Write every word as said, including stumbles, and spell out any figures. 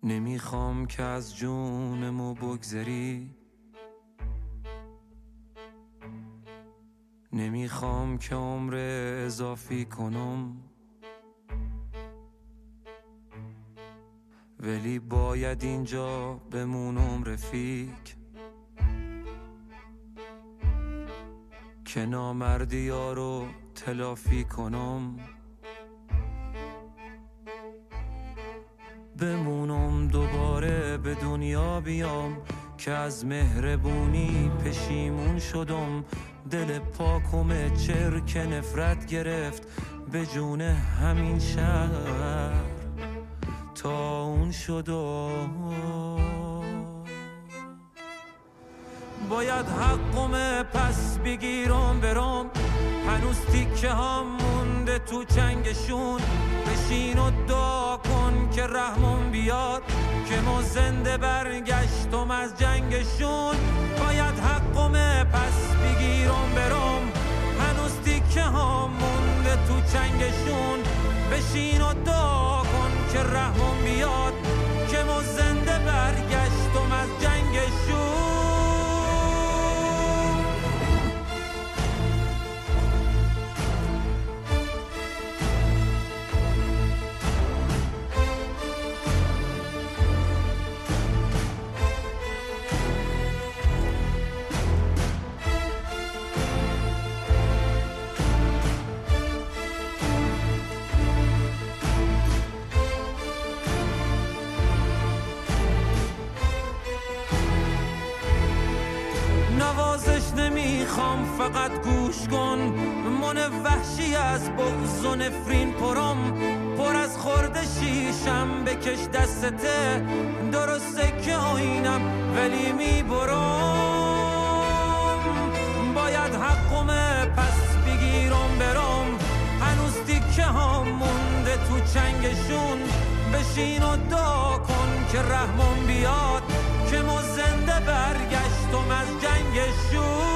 نمیخوام که از جونمو بگذری، نمیخوام که عمر اضافی کنم، ولی باید اینجا بمونم رفیق، که نامردی ها رو تلافی کنم. بمونم دوباره به دنیا بیام، که از مهربونی پشیمون شدم. دل پاکم چرک نفرت گرفت به جون همین شهر تا اون شدم. باید حقم پس بگیرم برم، هنوز تیکه هم مونده تو چنگشون. بشین و دعا کن که رحمم بیاد، که ما زنده برگشتم از جنگشون. باید حقم پس بگیرم برم، هنوز تیکه هم مونده تو چنگشون. بشین و دعا کن که رحمم بیاد، که ما زنده برگشتم از جنگشون. نوازش نمیخوام، فقط گوش کن. من وحشی از بغض و نفرین پرم، پر از خورده شیشم بکش دستته. درسته که آینم ولی میبرم. باید حقم پس بگیرم برم، هنوز تیکه هم مونده تو چنگشون. بشین و دعا کن که رحمم بیاد، که ما زنده برگشتم از جنگشون.